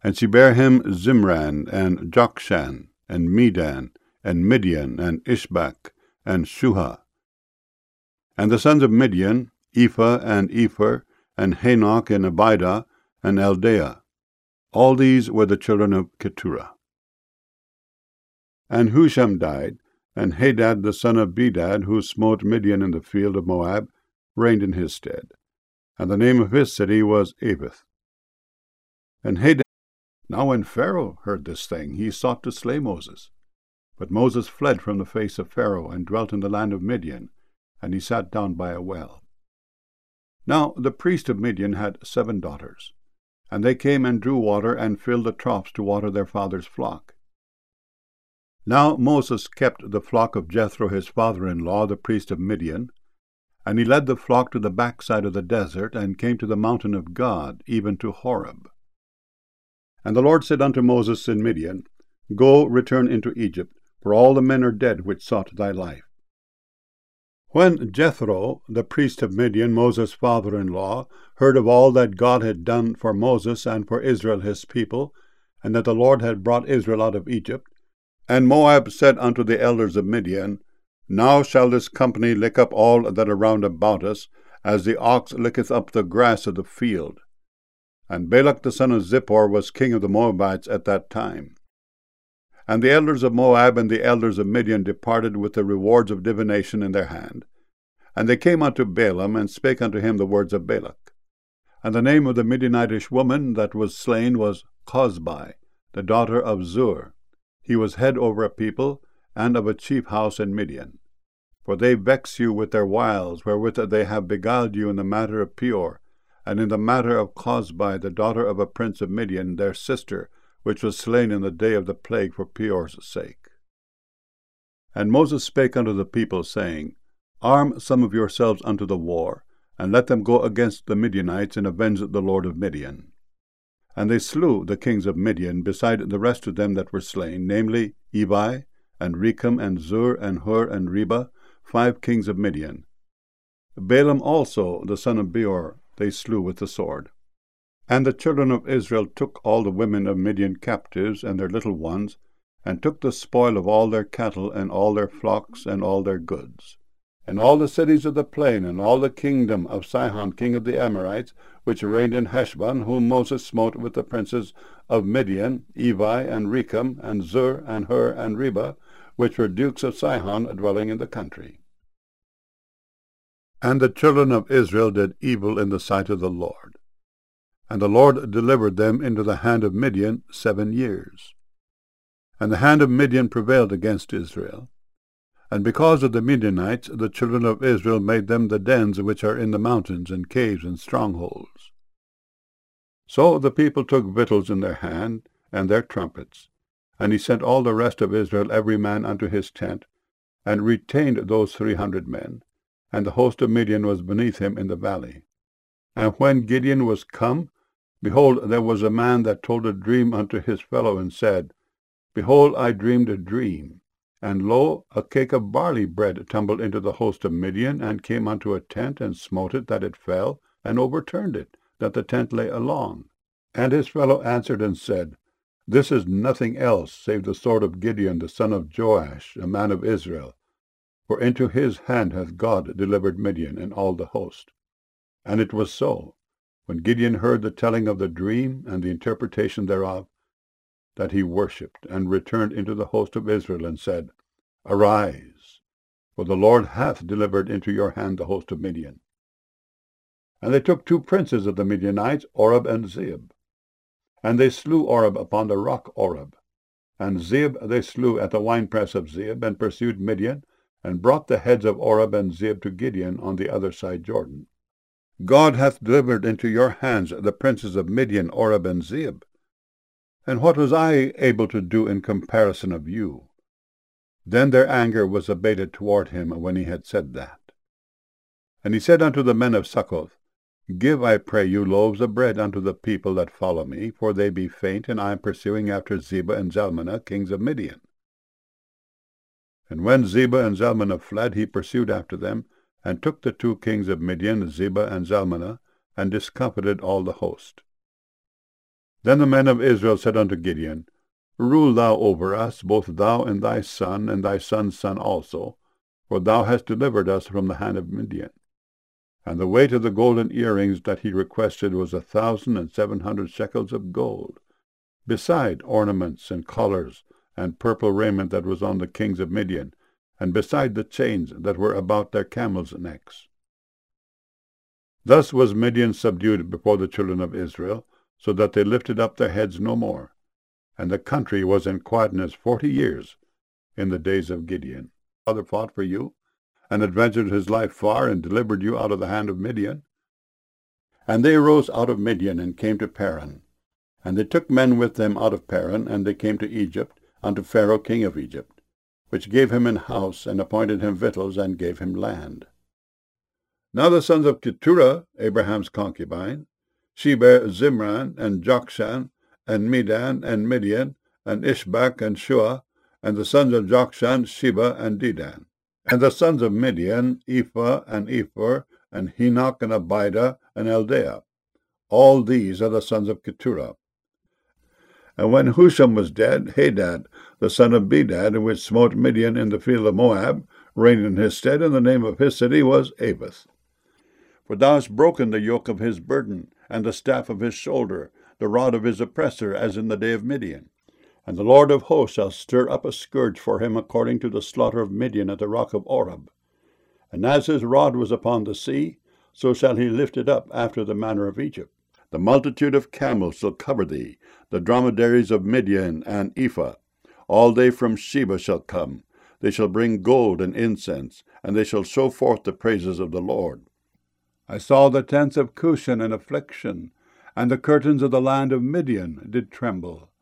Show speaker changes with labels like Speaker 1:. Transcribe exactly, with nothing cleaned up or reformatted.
Speaker 1: And she bare him Zimran, and Jokshan, and Medan, and Midian, and Ishbak, and Shuha. And the sons of Midian, Ephah, and Epher, and Hanoch, and Abidah, and Eldaah. All these were the children of Keturah. And Husham died, and Hadad the son of Bedad, who smote Midian in the field of Moab, reigned in his stead. And the name of his city was Avith. And Hadad. Now when Pharaoh heard this thing, he sought to slay Moses. But Moses fled from the face of Pharaoh, and dwelt in the land of Midian, and he sat down by a well. Now the priest of Midian had seven daughters, and they came and drew water, and filled the troughs to water their father's flock. Now Moses kept the flock of Jethro his father-in-law, the priest of Midian, and he led the flock to the backside of the desert, and came to the mountain of God, even to Horeb. And the Lord said unto Moses in Midian, Go, return into Egypt, for all the men are dead which sought thy life. When Jethro, the priest of Midian, Moses' father-in-law, heard of all that God had done for Moses and for Israel his people, and that the Lord had brought Israel out of Egypt, and Moab said unto the elders of Midian, Now shall this company lick up all that are round about us, as the ox licketh up the grass of the field. And Balak the son of Zippor was king of the Moabites at that time. And the elders of Moab and the elders of Midian departed with the rewards of divination in their hand. And they came unto Balaam, and spake unto him the words of Balak. And the name of the Midianitish woman that was slain was Cosbi, the daughter of Zur. He was head over a people, and of a chief house in Midian. For they vex you with their wiles, wherewith they have beguiled you in the matter of Peor, and in the matter of Cosbi, the daughter of a prince of Midian, their sister, which was slain in the day of the plague for Peor's sake. And Moses spake unto the people, saying, Arm some of yourselves unto the war, and let them go against the Midianites, and avenge the Lord of Midian. And they slew the kings of Midian, beside the rest of them that were slain, namely Evi, and Rechem, and Zur, and Hur, and Reba, five kings of Midian. Balaam also, the son of Beor, they slew with the sword. And the children of Israel took all the women of Midian captives, and their little ones, and took the spoil of all their cattle, and all their flocks, and all their goods. And all the cities of the plain, and all the kingdom of Sihon king of the Amorites, which reigned in Heshbon, whom Moses smote with the princes of Midian, Evi, and Rechem, and Zur, and Hur, and Reba, which were dukes of Sihon, dwelling in the country. And the children of Israel did evil in the sight of the Lord. And the Lord delivered them into the hand of Midian seven years. And the hand of Midian prevailed against Israel. And because of the Midianites, the children of Israel made them the dens which are in the mountains, and caves, and strongholds. So the people took victuals in their hand, and their trumpets. And he sent all the rest of Israel, every man unto his tent, and retained those three hundred men. And the host of Midian was beneath him in the valley. And when Gideon was come, behold, there was a man that told a dream unto his fellow, and said, Behold, I dreamed a dream. And lo, a cake of barley bread tumbled into the host of Midian, and came unto a tent, and smote it, that it fell, and overturned it, that the tent lay along. And his fellow answered and said, This is nothing else save the sword of Gideon the son of Joash, a man of Israel. For into his hand hath God delivered Midian and all the host. And it was so, when Gideon heard the telling of the dream and the interpretation thereof, that he worshipped, and returned into the host of Israel, and said, Arise, for the Lord hath delivered into your hand the host of Midian. And they took two princes of the Midianites, Oreb and Zeeb. And they slew Oreb upon the rock Oreb. And Zeeb they slew at the winepress of Zeeb, and pursued Midian, and brought the heads of Oreb and Zeeb to Gideon on the other side Jordan. God hath delivered into your hands the princes of Midian, Oreb, and Zeeb. And what was I able to do in comparison of you? Then their anger was abated toward him when he had said that. And he said unto the men of Succoth, Give, I pray you, loaves of bread unto the people that follow me, for they be faint, and I am pursuing after Zebah and Zalmunna, kings of Midian. And when Zebah and Zalmunna fled, he pursued after them, and took the two kings of Midian, Zebah and Zalmunna, and discomfited all the host. Then the men of Israel said unto Gideon, Rule thou over us, both thou and thy son, and thy son's son also, for thou hast delivered us from the hand of Midian. And the weight of the golden earrings that he requested was a thousand and seven hundred shekels of gold, beside ornaments and collars and purple raiment that was on the kings of Midian, and beside the chains that were about their camels' necks. Thus was Midian subdued before the children of Israel, so that they lifted up their heads no more. And the country was in quietness forty years in the days of Gideon. Father fought for you, and adventured his life far, and delivered you out of the hand of Midian. And they arose out of Midian, and came to Paran. And they took men with them out of Paran, and they came to Egypt, unto Pharaoh king of Egypt, which gave him an house, and appointed him victuals, and gave him land. Now the sons of Keturah, Abraham's concubine, Sheber, Zimran, and Jokshan, and Medan, and Midian, and Ishbak, and Shua, and the sons of Jokshan, Sheba, and Dedan. And the sons of Midian, Ephah, and Ephor, and Henoch, and Abida, and Eldaah. All these are the sons of Keturah. And when Husham was dead, Hadad, the son of Bedad, which smote Midian in the field of Moab, reigned in his stead, and the name of his city was Avith. For thou hast broken the yoke of his burden, and the staff of his shoulder, the rod of his oppressor, as in the day of Midian. And the Lord of hosts shall stir up a scourge for him according to the slaughter of Midian at the rock of Oreb. And as his rod was upon the sea, so shall he lift it up after the manner of Egypt. The multitude of camels shall cover thee, the dromedaries of Midian and Ephah. All they from Sheba shall come. They shall bring gold and incense, and they shall show forth the praises of the Lord. I saw the tents of Cushan in affliction, and the curtains of the land of Midian did tremble.